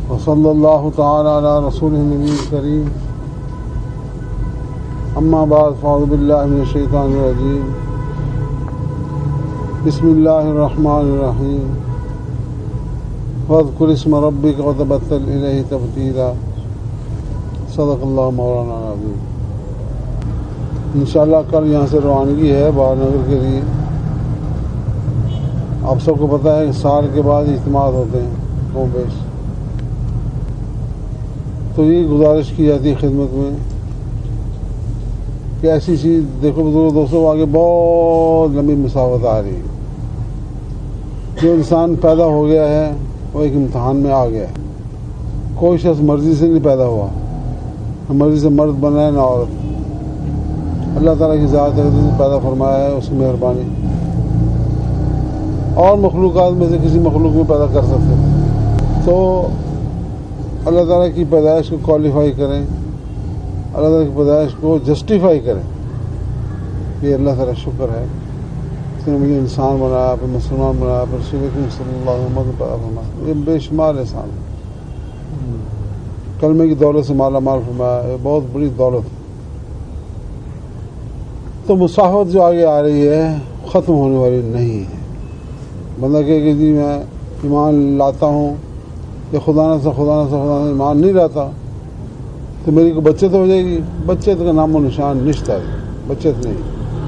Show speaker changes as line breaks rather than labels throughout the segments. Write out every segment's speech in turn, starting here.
وصلی اللہ تعالی علی رسولہ النبی الکریم اما بعد فاعوذ باللہ من الشیطان الرجیم بسم اللہ الرحمن الرحیم واذکر اسم ربک وتبتل الیہ تبتیلا صدق اللہ مولانا العظیم۔ انشاءاللہ کل یہاں سے روانگی ہے باہر نگر کے لیے۔ آپ سب کو پتہ ہے کہ سال کے بعد اجتماع ہوتے ہیں کم بیش، تو یہ گزارش کی جاتی ہے خدمت میں کہ ایسی چیز دیکھو بزرگ دوستوں، آگے بہت لمبی مسافت آ رہی ہے۔ جو انسان پیدا ہو گیا ہے وہ ایک امتحان میں آ گیا ہے۔ کوئی شخص مرضی سے نہیں پیدا ہوا، نہ مرضی سے مرد بنا ہے نہ عورت۔ اللہ تعالیٰ کی ذات ہے پیدا فرمایا ہے، اس کی مہربانی، اور مخلوقات میں سے کسی مخلوق میں پیدا کر سکتے ہیں۔ تو اللہ تعالیٰ کی پیدائش کو کوالیفائی کریں، اللہ تعالیٰ کی پیدائش کو جسٹیفائی کریں، یہ اللہ تعالیٰ شکر ہے۔ اس نے مجھے انسان بنایا، پھر مسلمان بنایا، پھر رسول اکرم صلی اللہ علیہ وسلم پیدا فرمایا، یہ بے شمار احسان ہے۔ کلمے کی دولت سے مالا مال فرمایا، یہ بہت بڑی دولت ہے۔ تو مسافت جو آگے آ رہی ہے ختم ہونے والی نہیں ہے۔ بندہ کہ جی میں ایمان لاتا ہوں یا خدا نہ ایمان نہیں لاتا تو میری کو بچت ہو جائے گی۔ بچت کا نام و نشان نشتہ ہے، بچت نہیں۔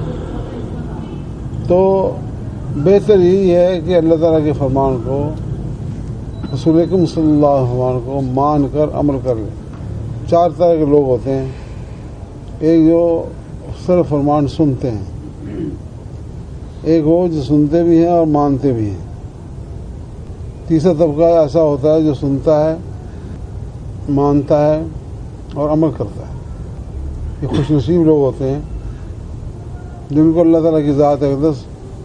تو بہتر یہی ہے کہ اللہ تعالیٰ کے فرمان کو، رسول اکرم صلی اللہ علیہ وسلم کو مان کر عمل کر لیں۔ چار طرح کے لوگ ہوتے ہیں۔ ایک جو صرف فرمان سنتے ہیں، ایک وہ جو سنتے بھی ہیں اور مانتے بھی ہیں، تیسرا طبقہ ایسا ہوتا ہے جو سنتا ہے، مانتا ہے اور عمل کرتا ہے۔ یہ خوش نصیب لوگ ہوتے ہیں جن کو اللہ تعالیٰ کی ذات اقدس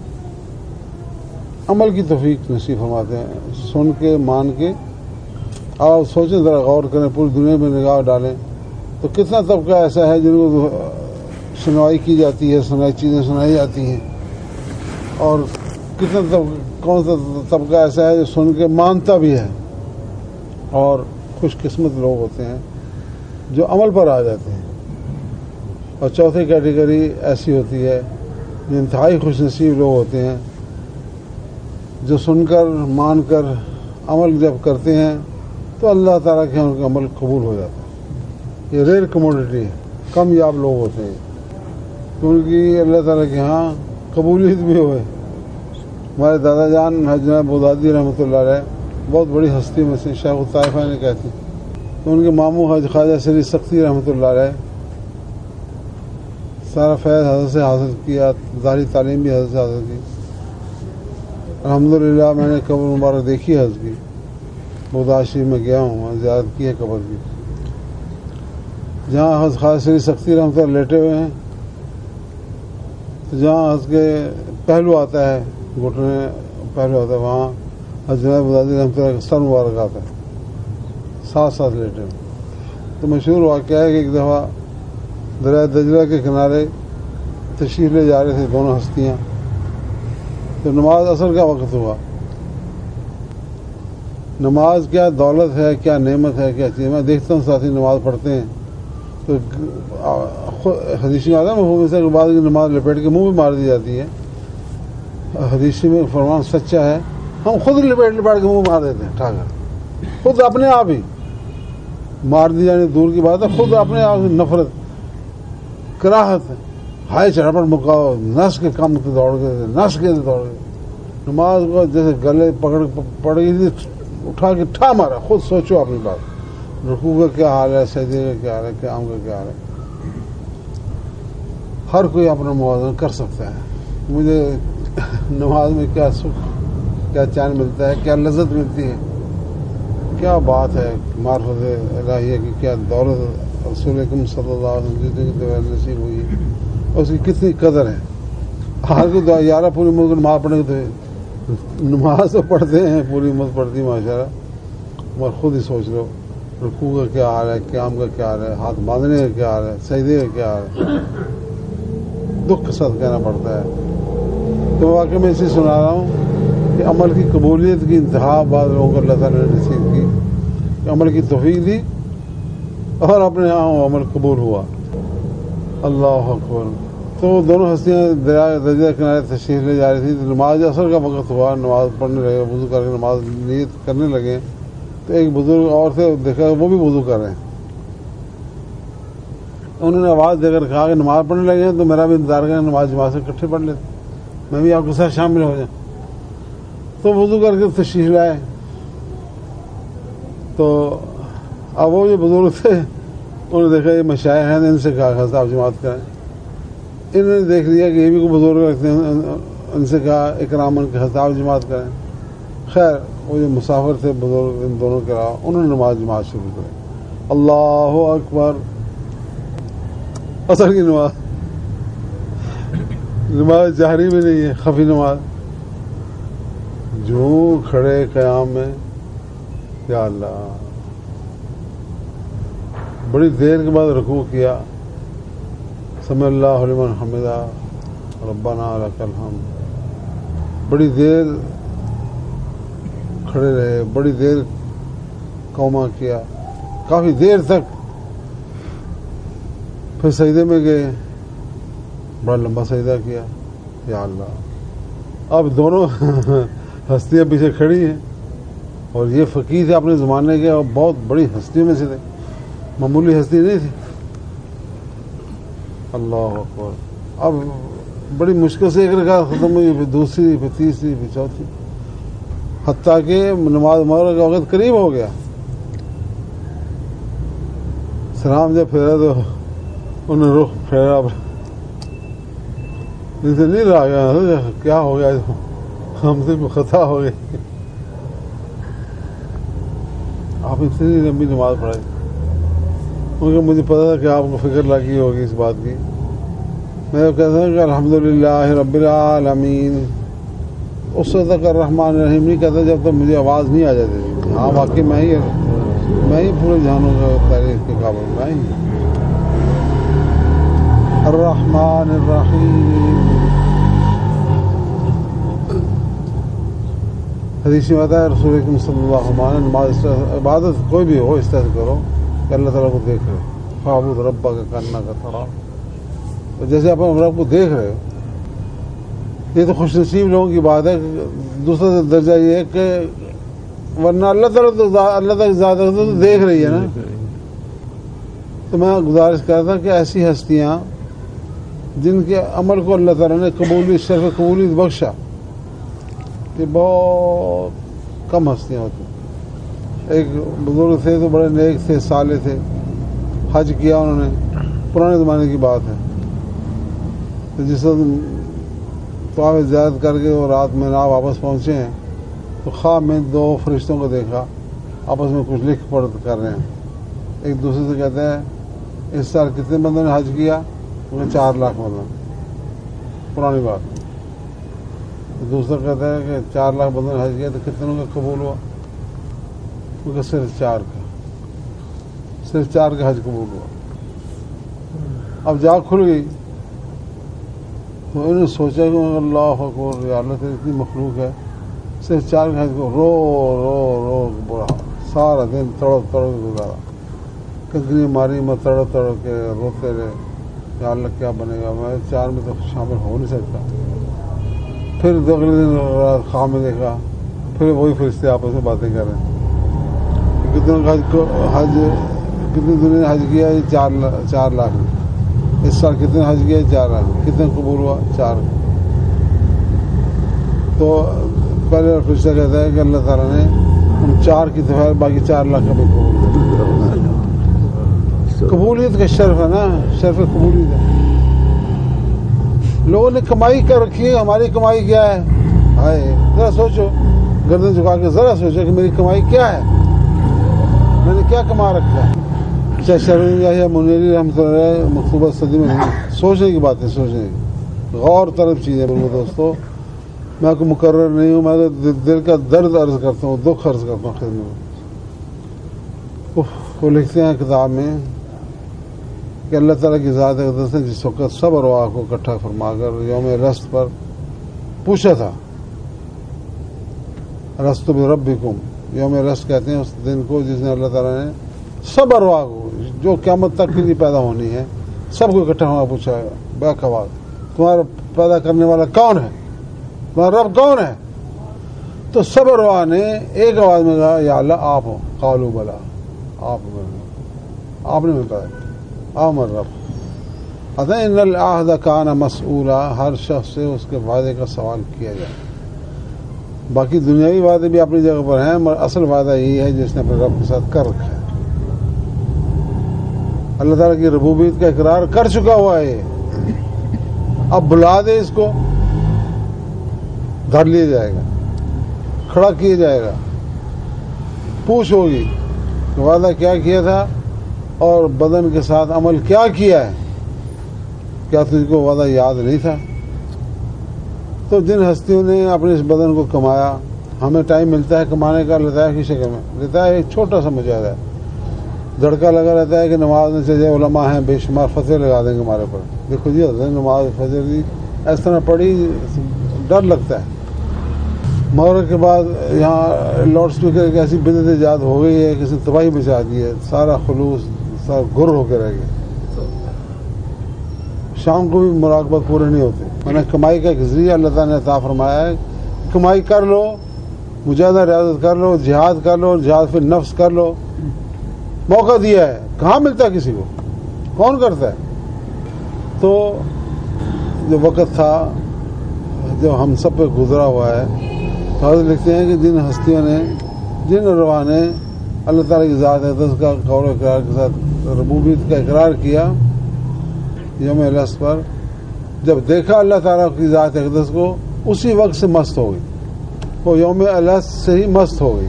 عمل کی توفیق نصیب فرماتے ہیں۔ سن کے مان کے آپ سوچیں، ذرا غور کریں، پوری دنیا میں نگاہ ڈالیں تو کتنا طبقہ ایسا ہے جن کو سنوائی کی جاتی ہے، سنائی چیزیں سنائی جاتی ہیں، اور کتنا کون سا طبقہ ایسا ہے جو سن کے مانتا بھی ہے۔ اور خوش قسمت لوگ ہوتے ہیں جو عمل پر آ جاتے ہیں۔ اور چوتھی کیٹیگری ایسی ہوتی ہے جو انتہائی خوش نصیب لوگ ہوتے ہیں جو سن کر مان کر عمل جب کرتے ہیں تو اللہ تعالیٰ کے ان کا عمل قبول ہو جاتا ہے۔ یہ ریئر کموڈٹی ہے، کم یاب لوگ ہوتے ہیں کیونکہ اللہ تعالیٰ کے ہاں قبولیت بھی ہوئے۔ ہمارے دادا جان حضرت بغدادی رحمۃ اللہ علیہ بہت بڑی ہستی میں سے شیخ الطائفہ نے کہتے ہیں، تو ان کے ماموں حج خواجہ سری سختی رحمۃ اللہ علیہ سارا فیض حضرت سے حاصل کیا، ظاہری تعلیم بھی حضرت سے حاصل کی۔ الحمدللہ میں نے قبر مبارک دیکھی ہے حضرت کی، بغداد شریف میں گیا ہوں، وہاں زیارت کی ہے قبر کی، جہاں حضرت خواجہ سری سختی رحمۃ اللہ لیٹے ہوئے ہیں، تو جہاں حضرت کے پہلو آتا ہے، گھٹنے پہلو آتا ہے، وہاں حضرت بغدادی رحمۃ اللہ کا سر مبارک آتا ہے، ساتھ ساتھ لیٹے ہوئے۔ تو مشہور واقعہ ہے کہ ایک دفعہ دریا دجلہ کے کنارے تشریف لے جا رہے تھے دونوں ہستیاں، تو نماز عصر کا وقت ہوا۔ نماز کیا دولت ہے، کیا نعمت ہے، کیا چیز۔ میں دیکھتا ہوں ساتھی نماز پڑھتے ہیں تو حدیث میں آتا ہے مفہوم سے کہ بعد کی نماز لپیٹ کے منہ بھی مار دی جاتی ہے۔ حدیث میں فرمان سچا ہے، ہم خود لپیٹ کے منہ مار دیتے ہیں، ٹھا کر خود اپنے آپ ہی مار دی جانے دور کی بات ہے، خود اپنے آپ نفرت کراہت ہے، ہائے چڑپٹ مکاؤ، نس کے کام کے دوڑ گئے، نس کے دوڑ گئے، نماز کو جیسے گلے پڑ گئی تھی، اٹھا کے ٹھا مارا۔ خود سوچو اپنی بات، رکوع کا کیا حال ہے، سجدے کا کیا حال ہے، قیام کا کیا حال ہے۔ ہر کوئی اپنا موازنہ کر سکتا ہے۔ مجھے نماز میں کیا سکھ، کیا چین ملتا ہے، کیا لذت ملتی ہے، کیا بات ہے معرفت الہیہ کی، کیا دولت رسول اکرم صلی اللہ علیہ وسلم کی نصیب ہوئی، اور اس کی کتنی قدر ہے۔ ہر کوئی دعا یارہ پوری ملک نماز پڑھنے تو نماز تو پڑھتے ہیں، پوری امت پڑھتی ماشاء اللہ، مگر خود ہی سوچ لو رکوع کا کیا حال ہے، قیام کا کیا حال ہے، ہاتھ باندھنے کا کیا حال ہے، سجدے کا کیا حال ہے۔ دکھ کے ساتھ کہنا پڑتا ہے۔ تو واقعی میں اسے سنا رہا ہوں کہ عمل کی قبولیت کی انتہا بعض لوگوں کو اللہ تعالیٰ نے نصیب کی، عمل کی توفیق دی اور اپنے یہاں وہ عمل قبول ہوا. اللہ اکبر. تو دونوں ہستیاں دریا کنارے تشریف لے جا رہی تھی. نماز اثر کا وقت ہوا, نماز پڑھنے لگے, وضو کر کے نماز نیت کرنے لگے تو ایک بزرگ اور سے دیکھا وہ بھی وضو کر رہے ہیں. انہوں نے آواز دے کر کہا کہ نماز پڑھنے لگے ہیں تو میرا بھی انتظار کریں, نماز جماعت سے اکٹھے پڑھ لیتے, میں بھی آپ کے ساتھ شامل ہو جاؤں. تو وضو کر کے تشریف لائے. تو اب وہ جو بزرگ تھے انہوں نے دیکھا یہ مشائخ ہیں, ان سے کہا صاحب جماعت کریں. انہوں نے دیکھ لیا کہ یہ بھی کوئی بزرگ رکھتے ہیں, ان سے کہا اکراماً کہ صاحب جماعت کریں. خیر وہ جو مسافر تھے بزرگ ان دونوں کے علاوہ انہوں نے نماز جماعت شروع کری. اللہ اکبر. اثر کی نماز جہری میں نہیں ہے, خفی نماز. جو کھڑے قیام میں, یا اللہ, بڑی دیر کے بعد رکوع کیا, سمع اللہ لمن حمدہ ربنا لک الحمد. بڑی دیر کھڑے رہے, بڑی دیر قوما کیا, کافی دیر تک. پھر سجدے میں گئے, بڑا لمبا سجدہ کیا. یا اللہ. اب دونوں ہستیاں پیچھے کھڑی ہیں اور یہ فقیر تھے اپنے زمانے کے اور بہت بڑی ہستیوں میں سے تھے, معمولی ہستی نہیں تھی. اللہ اکبر. اب بڑی مشکل سے ایک رکعت ختم ہوئی, پھر دوسری, پھر تیسری, پھر چوتھی, حتیٰ کہ نماز مغرب کا وقت قریب ہو گیا. سلام جب پھیرا تو انہوں نے رخ پھیرا, نہیں رہا گیا, کیا ہو گیا, ہم سے خطا ہو گئی. آپ اتنی لمبی نماز پڑھائی. کیونکہ مجھے پتا تھا کہ آپ کو فکر لگی ہوگی اس بات کی. میں کہتا ہوں کہ الحمدللہ رب العالمین. اس وقت تک الرحمن الرحیم نہیں کہتا جب تک مجھے آواز نہیں آ جاتی تھی. ہاں واقعی میں ہی پورے جہانوں کا تاریخ کے قابل, میں ہی. الرحمن الرحیم. حدیث میں آتا ہے رسول اکرم صلی اللہ علیہ وسلم, نماز عبادت کوئی بھی ہو اس طرح سے کرو کہ اللہ تعالیٰ کو دیکھ رہے. فاعبد ربک کأنک تراہ. جیسے آپ رب کو دیکھ رہے ہو. یہ تو خوش نصیب لوگوں کی بات ہے. دوسرا درجہ یہ ہے کہ ورنہ اللہ تک زیادہ تو دیکھ رہی ہے نا. تو میں گزارش کرتا کہ ایسی ہستیاں جن کے عمل کو اللہ تعالیٰ نے شرف قبولیت بخشا, کہ بہت کم ہستیاں ہوتی. ایک بزرگ تھے تو بڑے نیک تھے, صالح تھے, حج کیا انہوں نے, پرانے زمانے کی بات ہے. تو جس وقت طواف زیارت کر کے وہ رات میں نہ واپس پہنچے ہیں تو خواب میں دو فرشتوں کو دیکھا, آپس میں کچھ لکھ پڑھ کر رہے ہیں. ایک دوسرے سے کہتے ہیں اس سال کتنے بندوں نے حج کیا؟ 4 لاکھ بندوں. پرانی بات. دوسرا کہتا ہے کہ 4 لاکھ بندوں نے حج کیا تو کتنوں کا قبول ہوا؟ کیونکہ صرف 4 کا حج قبول ہوا. اب جا کھل گئی تو انہوں نے سوچا کہ اللہ اکبر, یا اللہ تعالیٰ اتنی مخلوق ہے, صرف 4 کا حج کو رو رو رو برا سارا دن تڑپ کے گزارا. کنکری ماری, میں تڑپ کے روتے رہے, یا اللہ کیا بنے گا, میں 4 میں تو شامل ہو نہیں سکتا. پھر اگلے دن رات خواب میں دیکھا, پھر وہی فرشتے آپس میں باتیں کر رہے ہیں. کتنے دنوں نے حج کیا؟ 4 لاکھ. اس سال کتنے حج کیا؟ 4 لاکھ. کتنے قبول ہوا؟ 4. تو پہلے فرشتہ کہتا ہے کہ اللہ تعالیٰ نے ان 4 کی دفعہ باقی 4 لاکھ کا بھی قبول کیا. قبولیت کا شرف ہے نا, شرف قبولیت ہے. لوگوں نے کمائی کر رکھی ہے, ہماری کمائی کیا ہے؟ ہائے ذرا سوچو, گردن جھکا کے ذرا سوچو کہ میری کمائی کیا ہے, میں نے کیا کما رکھا ہے. چاہے شرعی یا منیری رحمۃ اللہ مکتوبہ صدی میں نہیں, سوچنے کی بات ہے, سوچنے کی غور طلب چیز ہے. میرے دوستو, میں کو مقرر نہیں ہوں, میں دل کا درد عرض کرتا ہوں, دکھ عرض کرتا ہوں خدمت میں. وہ لکھتے ہیں کتاب میں کہ اللہ تعالیٰ کی ذات اقدس نے جس وقت سب ارواح کو اکٹھا فرما کر یوم رست پر پوچھا تھا, رست بربکم, یوم رس کہتے ہیں اس دن کو جس نے اللہ تعالیٰ نے سب ارواح کو جو قیامت تک کے لیے پیدا ہونی ہے سب کو اکٹھا ہونا پوچھا ہے، بیک آواز، تمہارا پیدا کرنے والا کون ہے، تمہارا رب کون ہے؟ تو سب ارواح نے ایک آواز میں کہا یا اللہ آپ ہو، قالوا بلا، آپ نے میں پیدا کیا، آپ ہمارا رب۔ ان العہد کان مسئولا، ہر شخص سے اس کے وعدے کا سوال کیا جائے۔ باقی دنیاوی وعدے بھی اپنی جگہ پر ہیں، مگر اصل وعدہ یہی ہے جس نے اپنے رب کے ساتھ کر رکھا ہے۔ اللہ تعالیٰ کی ربوبیت کا اقرار کر چکا ہوا ہے، اب بلا دے اس کو، دھر لیا جائے گا، کھڑا کیا جائے گا، پوچھ ہوگی کہ وعدہ کیا کیا تھا اور بدن کے ساتھ عمل کیا کیا ہے، کیا تجھ کو وعدہ یاد نہیں تھا؟ تو جن ہستیوں نے اپنے اس بدن کو کمایا، ہمیں ٹائم ملتا ہے کمانے کا، لطائف کی شکل میں لیتا ہے، ایک چھوٹا سا مجاہدہ ہے، دھڑکا لگا رہتا ہے کہ نماز میں چلے، علماء ہیں بے شمار فتوے لگا دیں گے ہمارے پر، دیکھو جی حضرت نماز فجر دی اس طرح پڑھی، ڈر لگتا ہے۔ مغرب کے بعد یہاں لاؤڈ اسپیکر ایک ایسی بدعت ایجاد ہو گئی ہے، کسی تباہی مچا دی ہے، سارا خلوص سارا گر ہو کے رہ گیا، شام کو بھی مراقبت پورے نہیں ہوتے۔ میں نے کمائی کا ایک ذریعہ اللہ تعالیٰ نے عطا فرمایا ہے، کمائی کر لو، مجاہدہ ریاضت کر لو، جہاد کر لو، جہاد پھر نفس کر لو، موقع دیا ہے، کہاں ملتا ہے کسی کو، کون کرتا ہے؟ تو جو وقت تھا جو ہم سب پہ گزرا ہوا ہے، حضرت لکھتے ہیں کہ جن ہستیوں نے، جن ارواح نے اللہ تعالیٰ کی ذات اقدس کا قول و اقرار کے ساتھ ربوبیت کا اقرار کیا یوم الحس پر، جب دیکھا اللہ تعالیٰ کی ذات اقدس کو اسی وقت سے مست ہو گئی، وہ یوم الحس سے ہی مست ہو گئی۔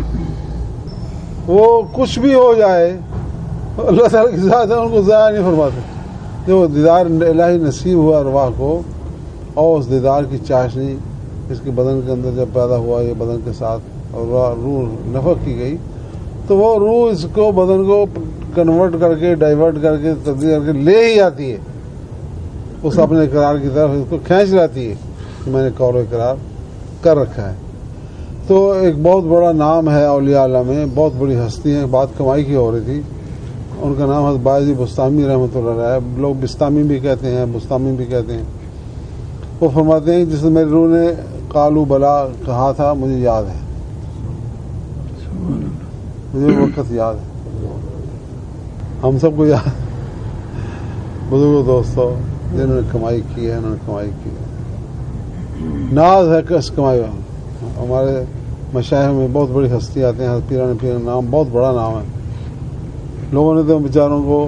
وہ کچھ بھی ہو جائے اللہ تعالیٰ کی ذات ہے، ان کو ضائع نہیں فرماتے۔ جو دیدار الہی نصیب ہوا ارواح کو، اور اس دیدار کی چاشنی اس کے بدن کے اندر جب پیدا ہوا، یہ بدن کے ساتھ اور روح نفخ کی گئی، تو وہ روح اس کو بدن کو کنورٹ کر کے، ڈائیورٹ کر کے، تبدیل کر کے لے ہی آتی ہے اس اپنے اقرار کی طرف، اس کو کھینچ لاتی ہے کہ میں نے قول و اقرار کر رکھا ہے۔ تو ایک بہت بڑا نام ہے اولیاء اللہ میں، بہت بڑی ہستی ہیں، بات کمائی کی ہو رہی تھی، ان کا نام حضرت باعث بستامی رحمۃ اللہ علیہ ہے، لوگ بستامی بھی کہتے ہیں، بستامی بھی کہتے ہیں۔ وہ فرماتے ہیں جس نے میری روح نے قالوا بلا کہا تھا، مجھے یاد ہے، مجھے وقت یاد ہے، ہم سب کو یاد، بزرگوں دوستوں جنہوں نے کمائی کی ہے، انہوں نے کمائی کی ہے، ناز ہے کس کمائی۔ ہمارے مشاہد میں بہت بڑی ہستی آتے ہیں، پیران پیران نام بہت بڑا نام ہے، لوگوں نے تو بیچاروں کو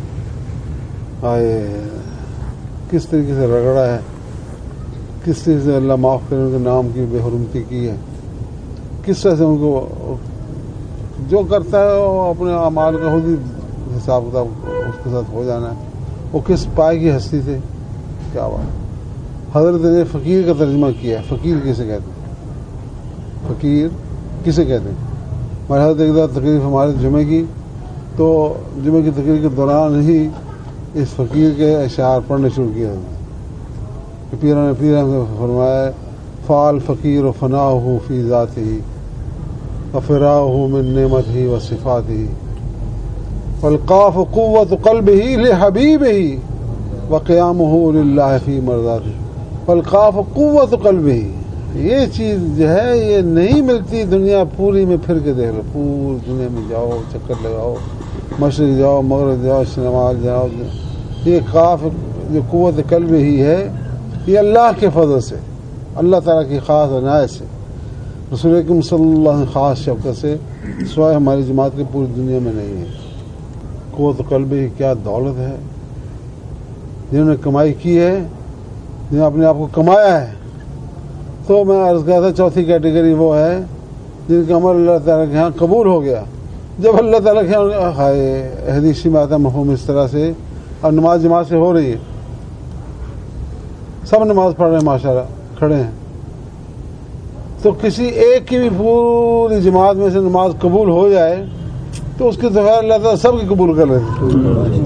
کس طریقے سے رگڑا ہے، کس طرح سے اللہ معاف کرے ان کے نام کی بے حرمتی کی ہے، کس طرح سے ان کو جو کرتا ہے وہ اپنے اعمال کا خود ہی حساب کتاب اس کے ساتھ ہو جانا ہے۔ وہ کس پائے کی ہستی تھے، کیا بات۔ حضرت نے فقیر کا ترجمہ کیا ہے، فقیر کسے کہتے ہیں، فقیر کسے کہتے ہیں۔ ہمارے حضرت ایک دفعہ تقریر ہمارے جمعے کی، تو جمعے کی تقریر کے دوران ہی اس فقیر کے اشعار پڑھنے شروع کیا کہ پیران نے فرمایا فعال فقیر و فناہ فی ذاتہ وفراہ من نعمتہ و صفاتہ والقاف قوت قلبہ لحبیبہ وقیامہ للہ فی مرضاتہ۔ والقاف قوت قلبہ، یہ چیز جو ہے یہ نہیں ملتی دنیا پوری میں، پھر کے دیکھ لو، پوری دنیا میں جاؤ، چکر لگاؤ، مشرق جاؤ، مغرب جاؤ، شمال جاؤ، یہ قاف جو قوت قلب ہی ہے، یہ اللہ کے فضل سے، اللہ تعالیٰ کی خاص عنایت سے، رسول اکرم صلی اللہ علیہ وسلم خاص شفقت سے، سوائے ہماری جماعت کے پوری دنیا میں نہیں ہے۔ قوت قلب ہی کیا دولت ہے، جنہوں نے کمائی کی ہے، جنہوں نے اپنے آپ کو کمایا ہے۔ تو میں عرض کیا تھا چوتھی کیٹیگری وہ ہے جن کا عمل اللہ تعالیٰ کے ہاں قبول ہو گیا۔ جب اللہ تعالیٰ کے ہاں حدیث میں آتا ہے مفہوم اس طرح سے، اور نماز جماعت سے ہو رہی ہے، سب نماز پڑھ رہے ہیں ماشاءاللہ، کھڑے ہیں، تو کسی ایک کی بھی پوری جماعت میں سے نماز قبول ہو جائے تو اس کے دفعہ اللہ تعالیٰ سب کی قبول کر لیتے،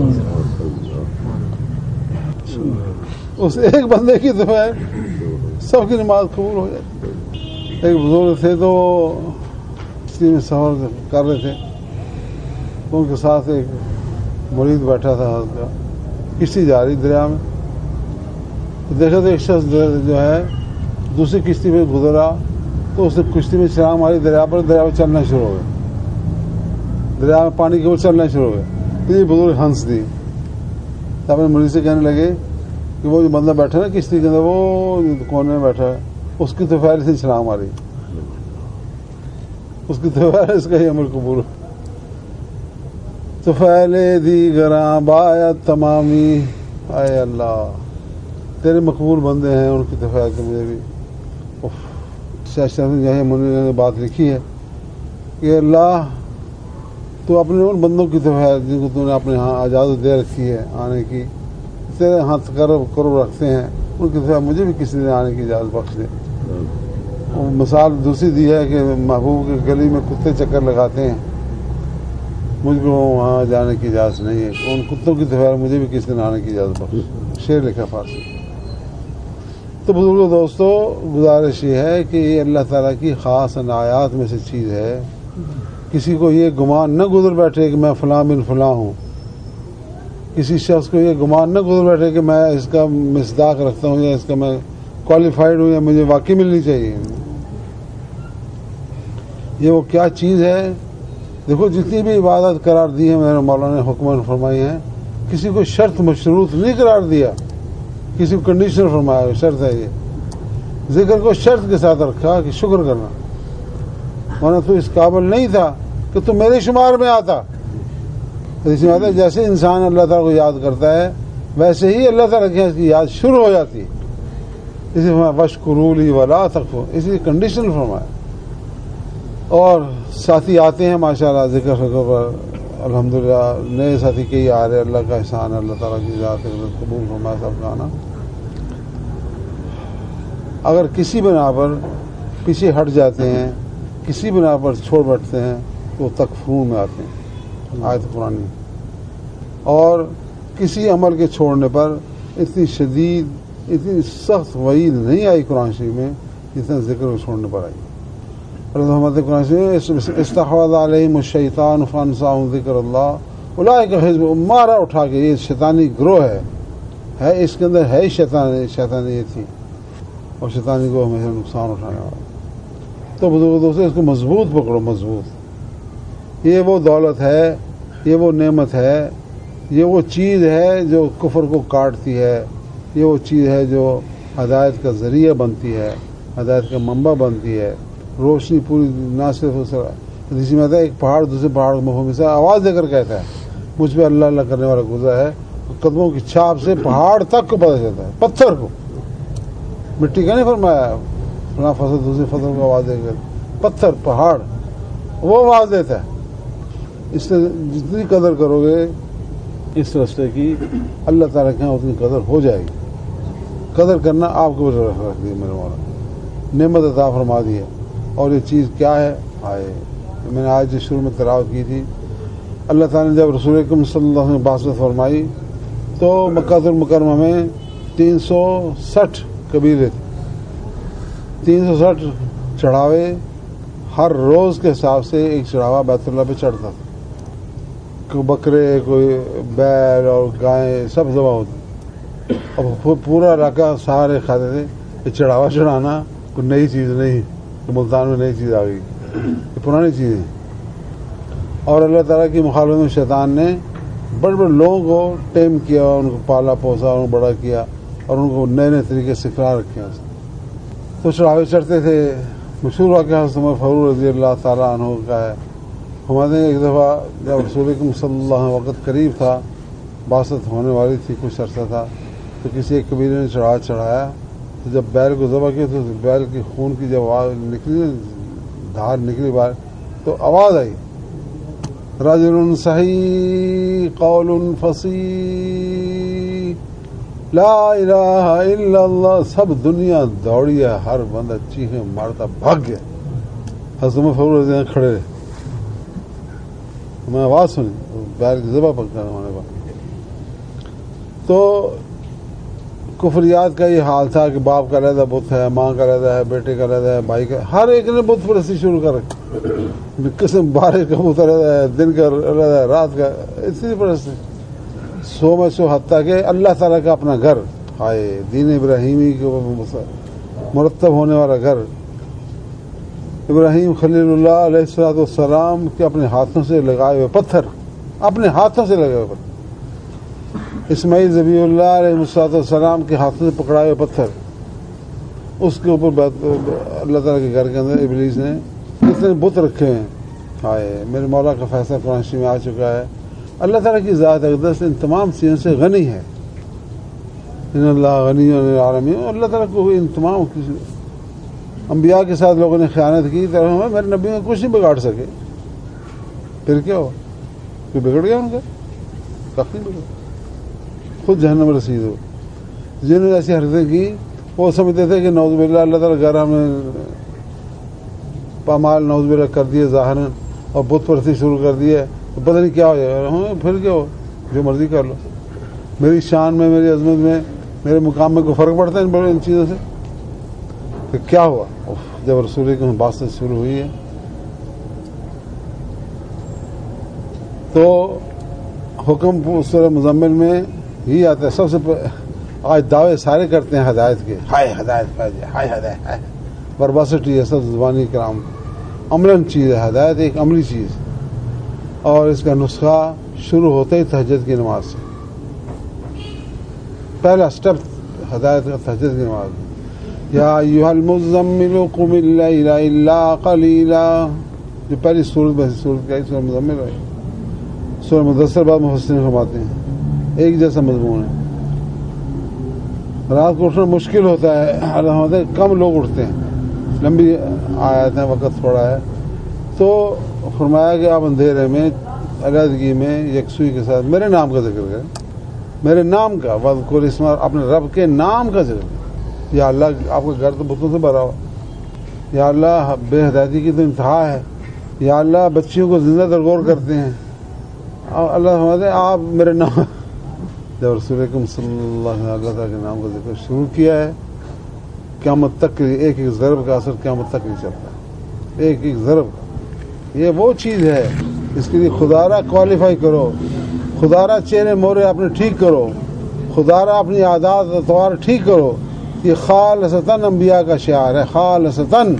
اس ایک بندے کی دفعہ سب کی نماز قبول ہو جاتی۔ ایک بزرگ تھے تو کشتی میں سفر کر رہے تھے تو ان کے ساتھ ایک مرید بیٹھا تھا حضرت کا. کشتی جا رہی دریا میں تو دیکھا تو ایک شخص جو ہے دوسری کشتی پہ گزرا تو اس نے کشتی میں چھلانگ ماری دریا پر چلنا شروع ہو گیا. دریا میں پانی کے اوپر چلنا شروع ہو گیا. تو یہ بزرگ ہنس دی تو اپنے مرید سے کہنے لگے کہ وہ جو بندہ بیٹھا نا کشتی کے اندر وہ کونے میں بیٹھا ہے اس کی تو فیل سے چھلانگ ماری اس کی تو فیل اس کا ہی عمل قبول. تو فیلے دیگراں باید تمامی اے اللہ تیرے مقبول بندے ہیں ان کی تو فیل سے مجھے بھی. یہی منی نے بات لکھی ہے کہ اللہ تو اپنے ان بندوں کی تو ہے جن کو تو نے اپنے ہاں اجازت دے رکھی ہے آنے کی تیرے ہاتھ قرب رکھتے ہیں ان کی تو مجھے بھی کسی نے آنے کی اجازت بخش دے. مثال دوسری دی ہے کہ محبوب کی گلی میں کتے چکر لگاتے ہیں مجھ کو وہاں جانے کی اجازت نہیں ہے. ان کتوں کی تو مجھے بھی کسی نے آنے کی اجازت بخش. شعر لکھا فارسی. تو بزرگوں دوستو گزارش یہ ہے کہ یہ اللہ تعالیٰ کی خاص عنایات میں سے چیز ہے. کسی کو یہ گمان نہ گزر بیٹھے کہ میں فلاں بن فلاں ہوں. کسی شخص کو یہ گمان نہ گزر بیٹھے کہ میں اس کا مصداق رکھتا ہوں یا اس کا میں کوالیفائڈ ہوں یا مجھے واقعی ملنی چاہیے. یہ وہ کیا چیز ہے. دیکھو جتنی بھی عبادت قرار دی ہے میرے مولانا نے حکمن فرمائی ہے کسی کو شرط مشروط نہیں قرار دیا کسی کو کنڈیشنل فرمایا شرط ہے. یہ ذکر کو شرط کے ساتھ رکھا کہ شکر کرنا ورنہ تو اس قابل نہیں تھا کہ تو میرے شمار میں آتا. اس میں آتا ہے جیسے انسان اللہ تعالیٰ کو یاد کرتا ہے ویسے ہی اللہ تعالیٰ کی اس کی یاد شروع ہو جاتی ہے. اسی فرمایا وشکروا لی ولا تکفروا اسی کنڈیشنل فرمایا. اور ساتھی آتے ہیں ماشاءاللہ ذکر فکر پر الحمدللہ نئے ساتھی کئی آ رہے. اللہ کا احسان ہے اللہ تعالیٰ کی ذات قبول فرمایا سب کا آنا. اگر کسی بنا پر پیچھے ہٹ جاتے ہیں کسی بنا پر چھوڑ بیٹھتے ہیں تو تکفرون میں آتے ہیں آیت قرآنی. اور کسی عمل کے چھوڑنے پر اتنی شدید اتنی سخت وعید نہیں آئی قرآن شریف میں جتنا ذکر کو چھوڑنے پر آئی. رحمت قرآن شریف استحوذ علیہم الشیطان فانساہم ذکر اللہ اولئک حزب مارا اٹھا کے یہ شیطانی گروہ ہے اس کے اندر ہے شیطانیت تھی اور شیطانی کو ہمیشہ نقصان اٹھانے والا. تو بزرگ دوستوں اس کو مضبوط پکڑو مضبوط. یہ وہ دولت ہے یہ وہ نعمت ہے یہ وہ چیز ہے جو کفر کو کاٹتی ہے. یہ وہ چیز ہے جو ہدایت کا ذریعہ بنتی ہے ہدایت کا منبع بنتی ہے. روشنی پوری نہ صرف جس میں آتا ہے ایک پہاڑ دوسرے پہاڑ کو مفہوم سے آواز دے کر کہتا ہے مجھ پہ اللہ اللہ کرنے والا گزرا ہے. قدموں کی چھاپ سے پہاڑ تک کو پتہ چلتا ہے پتھر کو مٹی کا نہیں فرمایا فلاں فصل دوسری فصل کو آواز دے کر پتھر پہاڑ وہ آواز دیتا ہے. اس سے جتنی قدر کرو گے اس رستے کی اللہ تعالیٰ کے یہاں اتنی قدر ہو جائے گی. قدر کرنا آپ کو رکھ دی میرے مولا نعمت عطا فرما دی ہے. اور یہ چیز کیا ہے آئے میں نے آج شروع میں تلاوت کی تھی. اللہ تعالیٰ نے جب رسول اکرم صلی اللہ علیہ وسلم باسط فرمائی تو مکہ المکرمہ میں 360 قبیلے تھے 360 چڑھاوے ہر روز کے حساب سے ایک چڑھاوا بیت اللہ پہ چڑھتا تھا. کوئی بکرے کوئی بیل اور گائیں سب ذبح ہوتی. اب پورا علاقہ سارے کھاتے تھے. یہ چڑھاوا چڑھانا کوئی نئی چیز نہیں کہ ملتان میں نئی چیز آ گئی یہ پرانی چیز ہے. اور اللہ تعالیٰ کی مخالفت میں شیطان نے بڑے بڑے لوگوں کو ٹیم کیا ان کو پالا پوسا ان کو بڑا کیا اور ان کو نئے نئے طریقے سکھلا رکھے. تو چڑھاوے چڑھتے تھے. مشہور واقعہ حضرت عمر فاروق رضی اللہ تعالیٰ عنہ کا ہے. ہمارے ایک دفعہ جب رسول اکرم صلی اللہ علیہ وسلم وقت قریب تھا باسط ہونے والی تھی کچھ عرصہ تھا تو کسی ایک قبیلے نے چڑھایا تو جب بیل کو ذبح کیا تو بیل کی خون کی جب آواز نکلی دھار نکلی باہر تو آواز آئی رجل صحیح قول فصیح لا الہ الا اللہ. سب دنیا دوڑی ہے ہر بندہ چیخیں مارتا بھاگ گیا. حضرت عمر فاروق رضی اللہ کھڑے رہے. میں آواز سنی بیل کی ذبح پکڑنے والے کا. تو کفریات کا یہ حال تھا کہ باپ کا علیحدہ بت ہے، ماں کا علیحدہ ہے، بیٹے کا علیحدہ ہے، بھائی کا، ہر ایک نے بت پرستی شروع کر رکھی، قسم بارش کا بت علیحدہ ہے، دن کا علیحدہ ہے، رات کا، اسی پرستی سو میں سو حد تک کہ اللہ تعالیٰ کا اپنا گھر، ہائے دین ابراہیمی کو مرتب ہونے والا گھر، ابراہیم خلیل اللہ علیہ السلام کے اپنے ہاتھوں سے لگائے ہوئے پتھر، اپنے ہاتھوں سے لگائے ہوئے پتھر، اسماعیل ذبیح اللہ علیہ السلام کے ہاتھوں سے پکڑائے ہوئے پتھر، اس کے اوپر اللہ تعالیٰ کے گھر کے اندر ابلیس نے کتنے بت رکھے ہیں. ہائے میرے مولا کا فیصلہ قرآن شریف میں آ چکا ہے. اللہ تعالیٰ کی ذات اقدس ان تمام چیزوں سے غنی ہے. ان اللہ غنی عن العالمین. اللہ تعالیٰ کو ان تمام انبیاء کے ساتھ لوگوں نے خیانت کی، طرح میرے نبی میں کچھ نہیں بگاڑ سکے. پھر کیا ہوا؟ کوئی بگڑ گیا ان کا؟ کخ نہیں بگڑا، خود جہنم رسید ہو. جنہوں نے ایسی حرکتیں کی وہ سمجھتے تھے کہ نعوذ باللہ اللہ تعالیٰ گھر ہم نے پامال نعوذ باللہ کر دیے ظاہراً اور بت پرستی شروع کر دی ہے تو پتہ نہیں کیا ہو جائے گا. پھر کیا ہو، جو مرضی کر لو. میری شان میں، میری عظمت میں، میرے مقام میں کوئی فرق پڑتا ہے ان چیزوں سے؟ تو کیا ہوا جب رسول کی بات شروع ہوئی ہے تو حکم سورہ مزمل میں ہی آتا ہے. سب سے آج دعوے سارے کرتے ہیں ہدایت کے، ہائے ہدایت پہ جائے، ہائے ہدایت ہے برباسٹی ہے، سب زبانی کرام عملاً چیز ہے. ہدایت ایک عملی چیز، اور اس کا نسخہ شروع ہوتے ہی تہجد کی نماز سے. پہلا سٹیپ ہدایت کا تہجد کی نماز. یا ایھا المزمل قم اللیل الا قلیلا، جو پہلی سورت میں سورت کا سورہ مزمل ہے. سورہ مدثر بعد مفسرین فرماتے ہیں ایک جیسا مضمون ہے. رات کو اٹھنا مشکل ہوتا ہے، کم لوگ اٹھتے ہیں، لمبی آیات ہیں، وقت تھوڑا ہے، تو فرمایا کہ آپ اندھیرے میں، علیحدگی میں، یکسوئی کے ساتھ میرے نام کا ذکر کریں. میرے نام کا وذکر اسم، اپنے رب کے نام کا ذکر کریں. یا اللہ آپ کا گھر تو بتوں سے بھرا ہوا، یا اللہ بے ہدایتی کی تو انتہا ہے، یا اللہ بچیوں کو زندہ درگور کرتے ہیں. اللہ فرماتے ہیں آپ میرے نام. جب رسول اکرم صلی اللہ تعالیٰ کے نام کا ذکر شروع کیا ہے، قیامت تک ایک ایک ضرب کا اثر قیامت تک نہیں چلتا. ایک ایک ضرب کا، یہ وہ چیز ہے اس کے لیے خدارہ کوالیفائی کرو، خدارہ چہرے مورے اپنے ٹھیک کرو، خدارہ اپنی عادات اطوار ٹھیک کرو. یہ خالصتاً انبیاء کا شعار ہے، خالصتاً،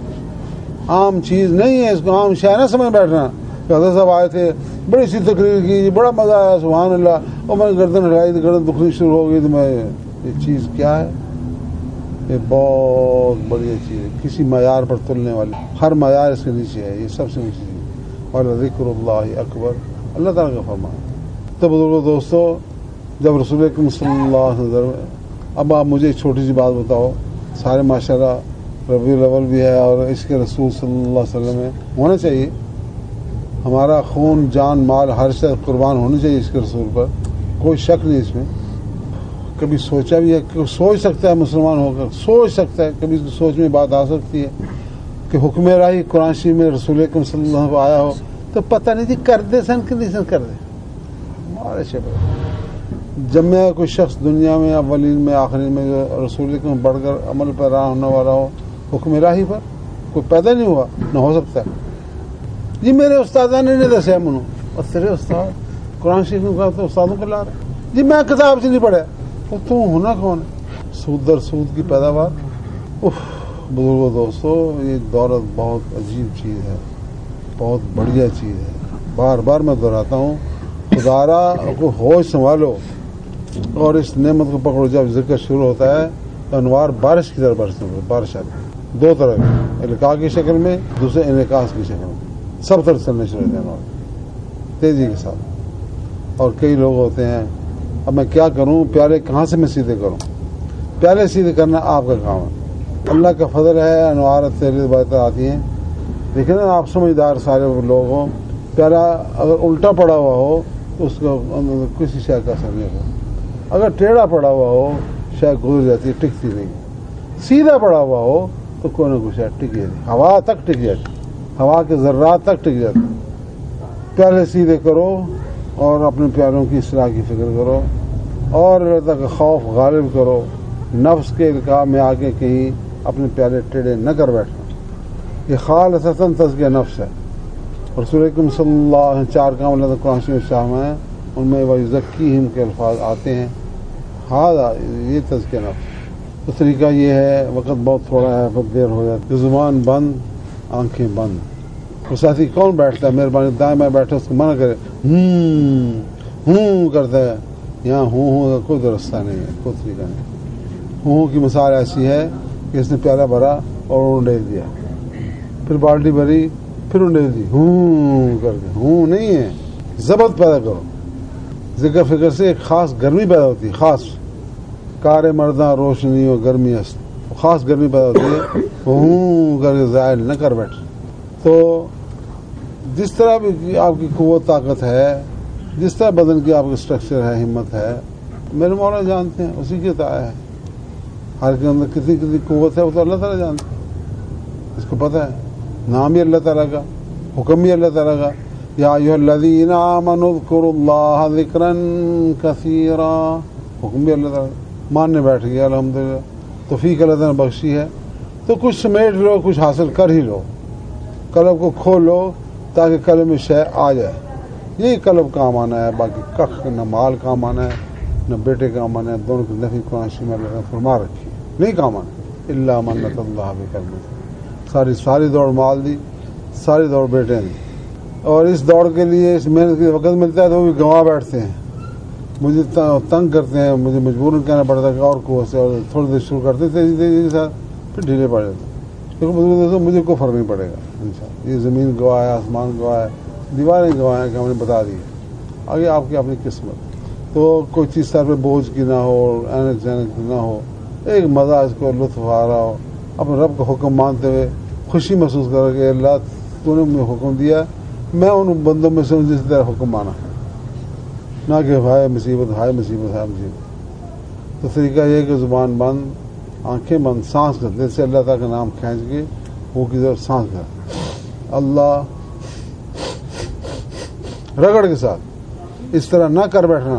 عام چیز نہیں ہے. اس کو عام شعار نہ سمجھ بیٹھنا. حضرت صاحب آئے تھے، بڑی سی تقریر کی، بڑا مزہ آیا، سبحان اللہ، اور میں نے گردن ہلائی تو گردن دکھنی شروع ہو گئی. تو میں یہ چیز کیا ہے؟ یہ بہت بڑی چیز ہے، کسی معیار پر تلنے والی. ہر معیار اس کے نیچے ہے، یہ سب سے نیچے چیز. اور ذکر اللہ اکبر، اللہ تعالیٰ کا فرمان. تو بزرگوں دوستو، جب رسول اکرم صلی اللہ علیہ وسلم، اب آپ مجھے ایک چھوٹی سی بات بتاؤ. سارے ماشاءاللہ ربیع الاول بھی ہے اور اس کے رسول صلی اللہ علیہ وسلم میں ہونا چاہیے. ہمارا خون، جان، مال، ہر شے قربان ہونی چاہیے اس کے رسول پر، کوئی شک نہیں اس میں. کبھی سوچا بھی ہے کہ سوچ سکتا ہے مسلمان ہو کر، سوچ سکتا ہے، کبھی اس کی سوچ میں بات آ سکتی ہے کہ حکم راہی قرآن شریف میں رسول اکرم صلی اللہ علیہ وسلم آیا ہو تو پتہ نہیں تھی کر دے سن کہ نہیں سن کر دے. ہمارے شب جب میں کوئی شخص دنیا میں اولین میں آخرین میں رسول اکرم بڑھ کر عمل پر راہ ہونے والا ہو حکم راہی پر، کوئی پیدا نہیں ہوا، نہ ہو سکتا ہے. جی میرے استادان نے دسیا منو، اور تیرے استاد قرآن شریف میں کہا تو استادوں کو لا رہے. جی میں کتاب سے نہیں پڑھا، تو تم ہونا کون ہے؟ سود در سود کی پیداوار. بزرگوں دوستو، یہ دولت بہت عجیب چیز ہے، بہت بڑھیا چیز ہے. بار بار میں دہراتا ہوں، خدارا کو ہوش سنبھالو اور اس نعمت کو پکڑو. جب ذکر شروع ہوتا ہے تو انوار بارش کی طرح برستے ہیں. بارش آتی ہے دو طرح کی، القاء کی شکل میں، دوسرے انعکاس کی شکل میں. سب طرف چلنے شروع ہوتے ہیں تیزی کے ساتھ. اور کئی لوگ ہوتے ہیں اب میں کیا کروں، پیالے کہاں سے میں سیدھے کروں؟ پیالے سیدھے کرنا آپ کا کام ہے. اللہ کا فضل ہے، انوار تیری باتیں آتی ہیں. دیکھیں نا آپ سمجھدار سارے لوگ ہوں، پیالہ اگر الٹا پڑا ہوا ہو تو اس کا کسی شے کا اثر نہیں ہوگا. اگر ٹیڑھا پڑا ہوا ہو شاید گزر جاتی ہے، ٹکتی نہیں. سیدھا پڑا ہوا ہو تو کوئی نہ کوئی شاید ٹک جاتی، ہوا تک ٹک جاتی، ہوا کے ذرات تک ٹک جاتے. پیالے سیدھے کرو اور اپنے پیاروں کی اصلاح کی فکر کرو. اور اللہ تعالیٰ کا خوف غالب کرو. نفس کے القاء میں آگے کہیں اپنے پیارے ٹیڑھے نہ کر بیٹھنا. یہ خالصتاً تزکیہ نفس ہے. رسول اکرم صلی اللہ علیہ وسلم 4 کام اللہ قرآن شریف میں ہیں, ان میں وَيُزَكِّيهِمْ کے الفاظ آتے ہیں. یہ تزکیہ نفس. تو طریقہ یہ ہے, وقت بہت تھوڑا ہے, بہت دیر ہو جاتی, زبان بند آنکھیں بند. وہ ساتھی کون بیٹھتا ہے مہربانی دائیں بائیں بیٹھے, اس کو منع کرے ہوں کرتا ہے. یہاں ہوں کا کوئی رستہ نہیں ہے, کوئی طریقہ نہیں. ہوں کی مثال ایسی ہے کہ اس نے پیالہ بھرا اور انڈیل دیا, پھر بالٹی بھری پھر انڈیل دی, ہوں کر کے. ہوں نہیں ہے, ضبط پیدا کرو. ذکر فکر سے ایک خاص گرمی پیدا ہوتی ہے, خاص کار مرداں روشنی و گرمی است, خاص گرمی پیدا ہوتی ہے. ہوں کر کے زائل نہ کر بیٹھ. تو جس طرح بھی آپ کی قوت طاقت ہے, جس طرح بدن کی آپ کا اسٹرکچر ہے, ہمت ہے, میرے مولا جانتے ہیں, اسی کے عطا ہے. ہر کے اندر کتنی کتنی قوت ہے وہ تو اللہ تعالیٰ جانتے ہیں, اس کو پتہ ہے. نام بھی اللہ تعالیٰ کا, حکم بھی اللہ تعالیٰ کا. یا ایھا الذین آمنوا اذکروا اللہ ذکرا کثیرا, حکم بھی اللہ تعالیٰ. ماننے بیٹھ گیا الحمدللہ, توفیق اللہ تعالیٰ نے بخشی ہے. تو کچھ سمیٹ لو, کچھ حاصل کر ہی لو, قلب کو کھول لو تاکہ قلب میں شے آ جائے. یہی قلب کام آنا ہے, باقی کخ نہ مال کام آنا ہے نہ بیٹے کام آنا ہے. دونوں کی نفی قرآن شریف میں اللہ نے فرما رکھی ہے, نہیں کام آنا. الا من اتى اللہ بقلب. ساری دوڑ مال دی, ساری دوڑ بیٹے دی, اور اس دوڑ کے لیے اس محنت کے وقت ملتا ہے تو وہ بھی گنوا بیٹھتے ہیں, مجھے تنگ کرتے ہیں, مجھے مجبوراً کہنا پڑتا ہے اور کو سے, اور تھوڑی دیر شروع کرتے تیزی کے ساتھ, پھر ڈھیلے پڑ جاتے. لیکن مجھے کوئی فرق نہیں پڑے گا انشاءاللہ. یہ زمین گواہ ہے, آسمان گواہ ہے, دیواریں گواہ ہیں کہ ہم نے بتا دی. آگے آپ کی اپنی قسمت. تو کوئی چیز سر پہ بوجھ کی نہ ہو, اینک جینک نہ ہو, ایک مزہ اس کو لطف آ رہا ہو, اپنے رب کا حکم مانتے ہوئے خوشی محسوس کر کہ اللہ تو نے مجھے حکم دیا, میں ان بندوں میں سے ہوں جس طرح حکم مانا, نہ کہ ہائے مصیبت ہائے مصیبت ہائے مصیبت. تو طریقہ یہ ہے کہ زبان بند آنکھیں بند, سانس کر دل سے اللہ تعالیٰ کا نام کھینچ کے وہ کی طرف سانس کر, اللہ رگڑ کے ساتھ, اس طرح نہ کر بیٹھنا.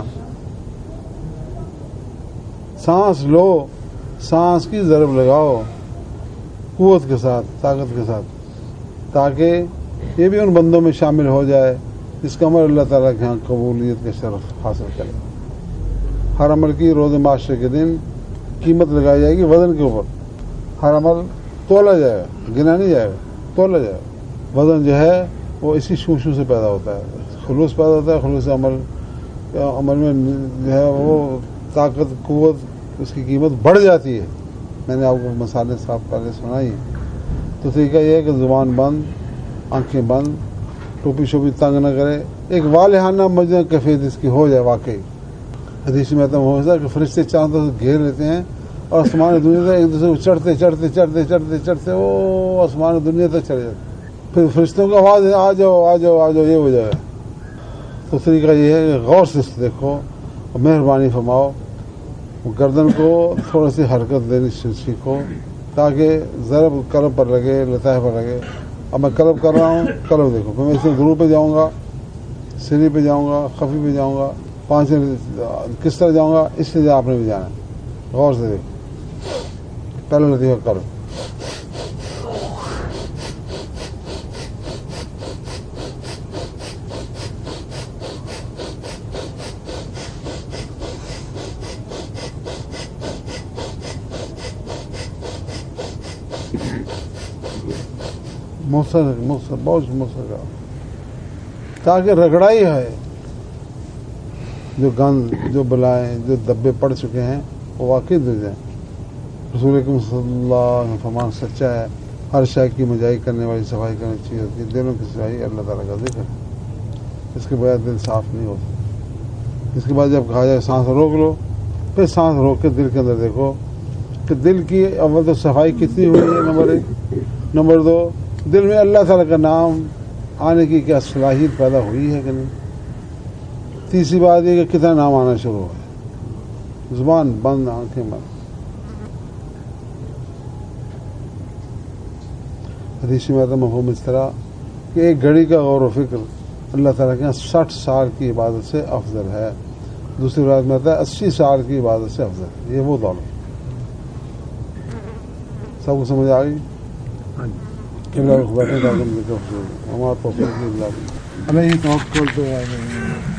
سانس لو, سانس کی ضرب لگاؤ قوت کے ساتھ, طاقت کے ساتھ, تاکہ یہ بھی ان بندوں میں شامل ہو جائے جس کا عمل اللہ تعالیٰ کے ہاں قبولیت کا شرف حاصل کرے. ہر عمل کی روز معاشرے کے دن قیمت لگائی جائے گی وزن کے اوپر. ہر عمل تولا جائے گا, گنا نہیں جائے گا, تولا جائے گا. وزن جو ہے وہ اسی شو سے پیدا ہوتا ہے, خلوص پیدا ہوتا ہے. خلوص عمل میں جو ہے وہ طاقت قوت, اس کی قیمت بڑھ جاتی ہے. میں نے آپ کو مثالیں صاف پہلے سنائی. تو طریقہ یہ ہے کہ زبان بند آنکھیں بند, ٹوپی شوپی تنگ نہ کرے, ایک والہانہ مجمع کیفیت اس کی ہو جائے. واقعی حدیث میں ہو جاتا ہے کہ فرشتے چاند سے گھیر لیتے ہیں اور آسمان دنیا تک ایک دوسرے کو چڑھتے چڑھتے چڑھتے چڑھتے چڑھتے وہ آسمان دنیا تک چلے جاتے. پھر فرشتوں کی آواز ہے آ جاؤ آ جاؤ آ جاؤ, یہ ہو جائے. تو طریقہ یہ ہے کہ غور سے دیکھو اور مہربانی فرماؤ, گردن کو تھوڑی سی حرکت دینی سیکھو تاکہ ضرب قلب پر لگے, لطائف پر لگے. اب میں قلب کر رہا ہوں, قلب دیکھو. پھر میں اس گروہ پہ جاؤں گا, سری پہ جاؤں گا, خفی پہ جاؤں گا, 5 کس طرح جاؤں گا, اس سے آپ نے بھی جانا ہے. غور سے دیکھو, پہلے لطیفہ کرو. مؤثر بہت مؤثر کا, تاکہ رگڑائی ہے جو گند جو بلائیں جو دبے پڑ چکے ہیں وہ واقعی دے جائیں. رسول اکرم صلی اللہ علیہ وسلم فرمان سچا ہے, ہر شے کی مجائی کرنے والی صفائی کرنی چاہیے. دلوں کی صفائی اللہ تعالیٰ کا ذکر, اس کے بغیر دل صاف نہیں ہوتا. اس کے بعد جب کہا جائے سانس روک لو, پھر سانس روک کے دل کے اندر دیکھو کہ دل کی اول تو صفائی کتنی ہوئی ہے, نمبر 1. نمبر 2, دل میں اللہ تعالیٰ کا نام آنے کی کیا صلاحیت پیدا ہوئی ہے کہ نہیں. تیسری بات یہ کہ کتنا نام آنا شروع ہوا ہے. زبان بند آنکھیں بند. حدیث میں آتا مفہوم اس طرح کہ ایک گھڑی کا غور و فکر اللہ تعالیٰ کے یہاں 60 سال کی عبادت سے افضل ہے. دوسری روایت میں آتا ہے 80 سال کی عبادت سے افضل. یہ وہ دولت. سب کو سمجھ آ گئی؟ بیٹھے تاکہ ہمارا توفیق اللہ علیہ توکل تو